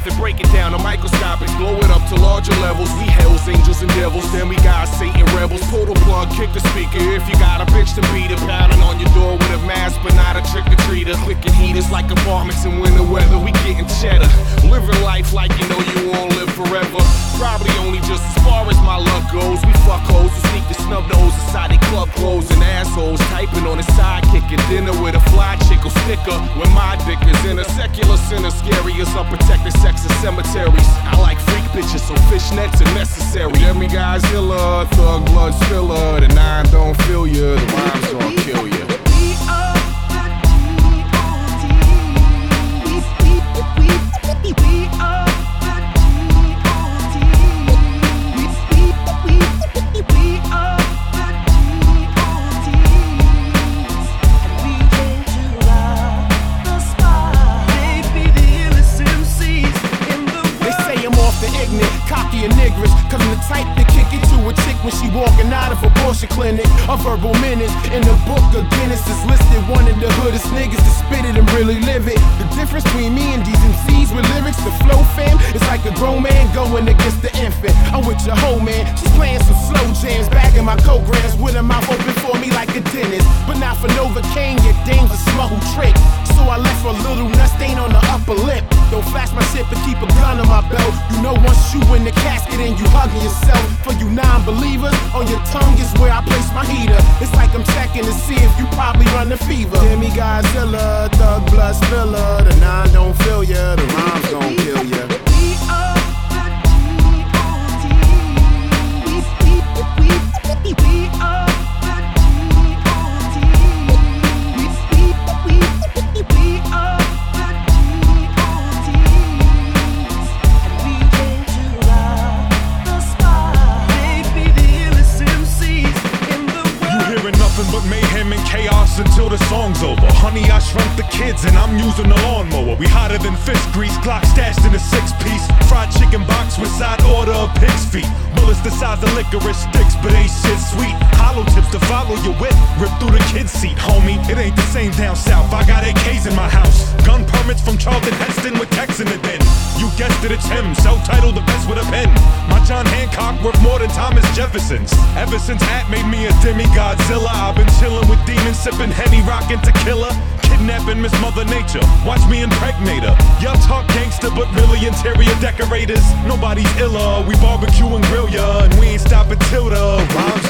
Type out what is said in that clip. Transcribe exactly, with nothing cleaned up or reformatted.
profit, break it down to microscopics, blow it up to larger levels. We hells, angels, and devils, then we got Satan rebels. Pull the plug, kick the speaker. If you got a bitch to beat her, pounding on your door with a mask, but not a trick-or-treater. Clicking heaters like apartments in winter weather. We getting cheddar, living life like you know you won't live forever. Probably only just as far as my luck goes. We fuck hoes and sneak the snub nose inside they club clothes and assholes. Typing on the side, kicking dinner with a fly chick or sticker. When my dick is in a secular sinner, scary as unprotected sex in cemeteries. I like freak bitches, so fishnets are necessary. Demi Godzilla, thug blood spiller. The nine don't feel ya, the rhymes gon' kill ya. Cocky and niggers, cause I'm the type to kick it to a chick when she walking out of a abortion clinic. A verbal menace in the book of Guinness is listed one of the hoodest niggas to spit it and really live it. The difference between me and these M Cs with lyrics, the flow fam, it's like a grown man going against the infant. I'm with your hoe man, she's playing some slow jams, bagging my co-grams with her mouth open for me like a dentist. But not for Novocaine, your dame's a smuggle trick. So I left her a little nut stain on the upper lip. Don't flash my shit but keep a gun on my belt. You know once you in the casket and you hugging yourself. For you non-believers, on your tongue is where I place my heater. It's like I'm checking to see if you probably run the fever. Demi Godzilla, thug blood spiller. The nine don't feel ya, the rhymes gon' kill ya. But mayhem and chaos until the song's over. Honey, I shrunk the kids and I'm using the lawnmower. We hotter than fish grease, Glock stashed in a six-piece. Fried chicken box with side order of pig's feet. Bullets the size of licorice sticks, but ain't shit sweet. Hollow tips to follow your whip, rip through the kid's seat. Homie, it ain't the same down south. I got A Ks in my house. Gun permits from Charlton Heston with Tex in the den. You guessed it, it's him, self-titled the best with a pen. My John Hancock worth more than Thomas Jefferson's. Ever since Hat made me a Demi Godzilla, I've been chillin' with demons, sippin' Henny, rockin' tequila. Kidnapping Miss Mother Nature, watch me impregnate her. Y'all talk gangster, but really interior decorators. Nobody's iller, we barbecue and grill ya, and we ain't stopping till the rhymes